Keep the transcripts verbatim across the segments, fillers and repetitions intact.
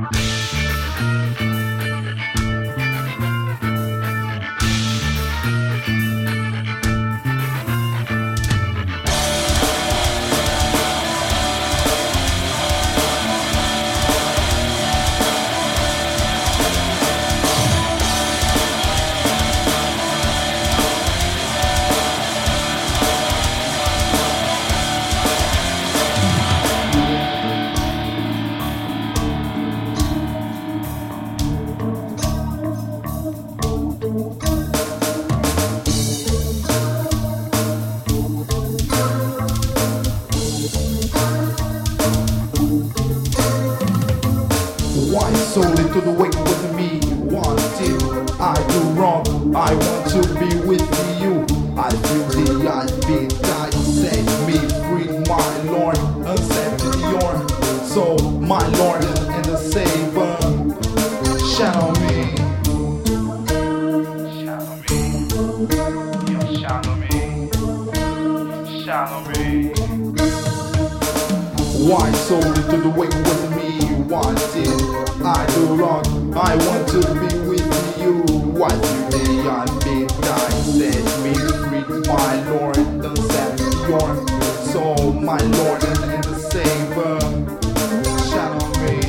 Why so little the way with me? One thing I do wrong, I want to be with you. I feel the I beat that set me free, my Lord, accept your soul, my Lord and the Savior. Shadow me, Shadow me, you shadow me, shadow me. why so little the way with me? One thing I do wrong, I want to be with you. Why today I beat that set me free, my Lord, accept your soul, my Lord and the Savior. Shadow me.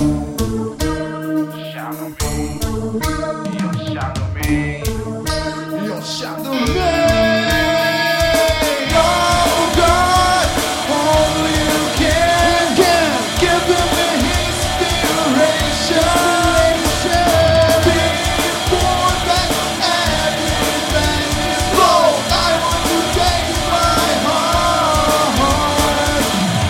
Shadow me, you shadow me. You shadow me. Oh God, only you can, can give me inspiration. Before that everything is low, I want to take my heart.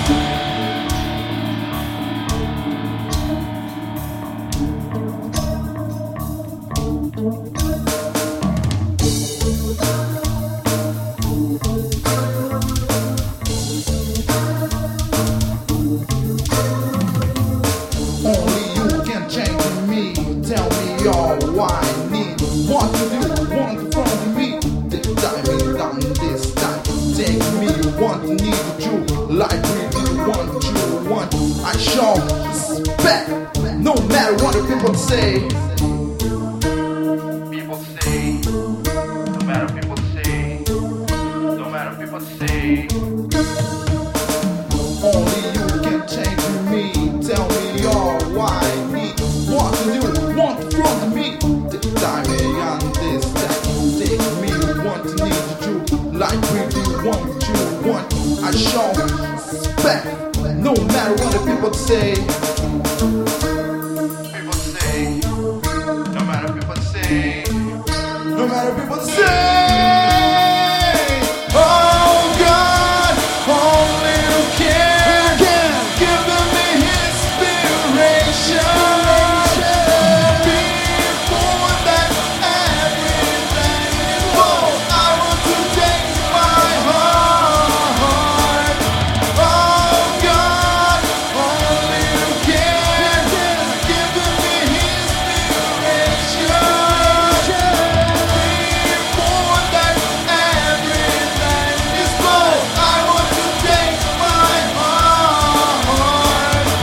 Only you can change me. Tell me all why I need. What to do, want from me. This time is done, this time. Take me, want, need you. Like really want you, want. I show respect. No matter what the people say. People say, no matter people say, no matter people say. Only you can change me. Tell me all why I need. What to do, want from me. This time and this time. Take me, want, need you. Like really want you, want. I show respect. No matter what the people say. People say, no matter people say. No matter people say. Oh God, only you can, can give me inspiration. Before that everything is low, I want to take my heart. Oh God, only you can, can give me inspiration. Before that everything is low, I want to take my heart.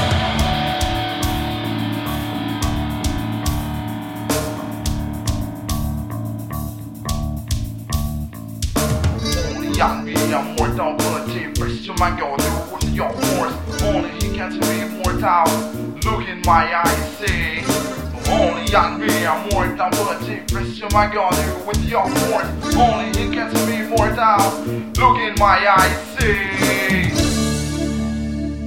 Only I be immortal, bulletin, pursue my goal, do with your force. Only he can be immortal, look in my eyes, say. Only I be immortal, bulletin, pursue my goal, do with your force. Only he can be immortal, look in my eyes, say.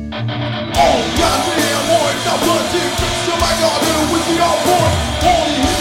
Oh God, be immortal, but you so my God, with your force. Only